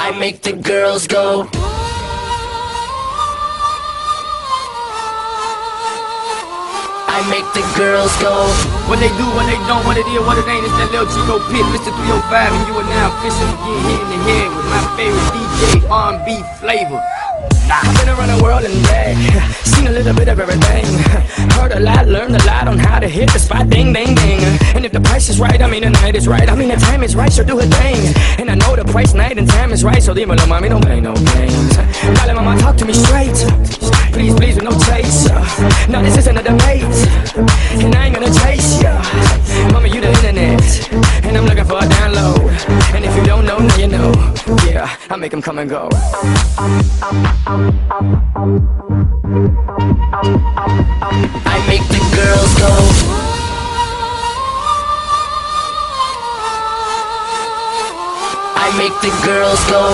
I make the girls go. I make the girls go. What they do, what they don't, what it is, what it ain't. It's that Lil Chico Pit, Mr. 305, and you are now officially getting hit in the head with my favorite DJ, R&B flavor. I've been around the world and back, seen a little bit of everything. Heard a lot, learned a lot on how to hit the spot, ding, ding, ding. And if the price is right, I mean the night is right, I mean the time is right, so do her thing. And I know the price, night, and time is right, so leave me alone, mommy, don't play no games. Darling mama, talk to me straight, please, please, with no chase. No, this isn't a debate, and I ain't gonna chase ya. Mama, you the internet, and I'm looking for a download. And if you don't know, now you know. Yeah, I make them come and go. I make the girls go. I make the girls go.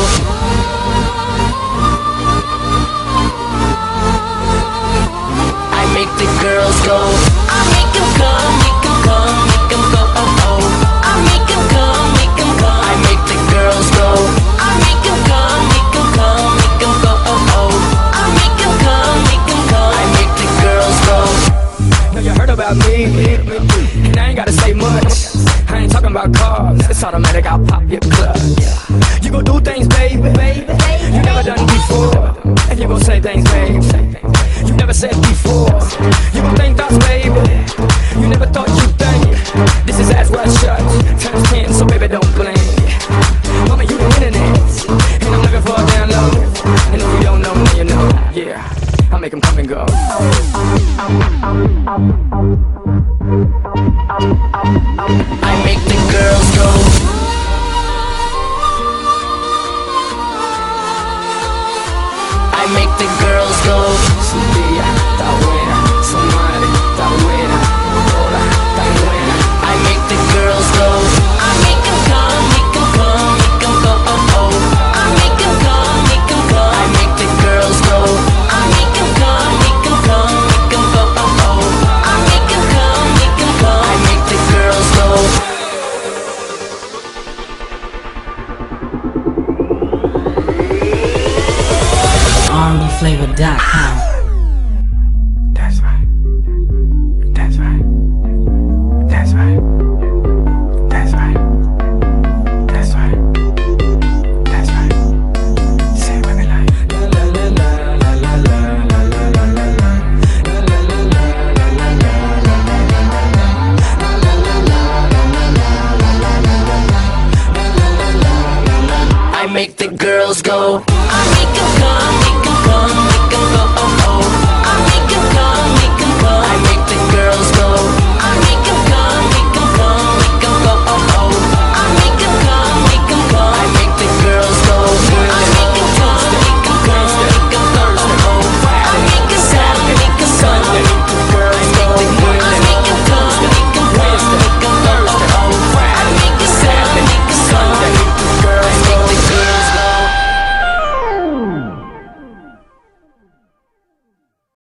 I make the girls go. I make them come, make them come, make them go. Oh oh. I make them come, make them come. I make the girls go. I make them come, make them come, make them go. Oh oh. I make them come, make them come. I make the girls go. Now you heard about me, and I ain't gotta say much. I ain't talking about cars, it's automatic, I'll pop your club. You gon' do things, baby, you never done before. And you gon' say things, baby, you never said before. You gon' think thoughts, baby, you never thought you'd think. This is as well shut, times 10, so baby don't blink. Mama, you the internet, and I'm looking for a download. And if you don't know, now you know, yeah, I make them come and go. I make the girls go. I make the girls go. Su día está buena, su madre está buena, toda está buena. I make the girls go. I make them come, make them come, make them go. Oh oh. I make them come, make them come. I make the girls go. I make them come, make them come, make them go. Oh oh. I make them come, make them come. I make the girls go. RMBFlavor.com. That's right. That's right. That's right. That's right. That's right. That's right. Say it with me like la la la la la la la la la la la. I make the girls go. I make them come.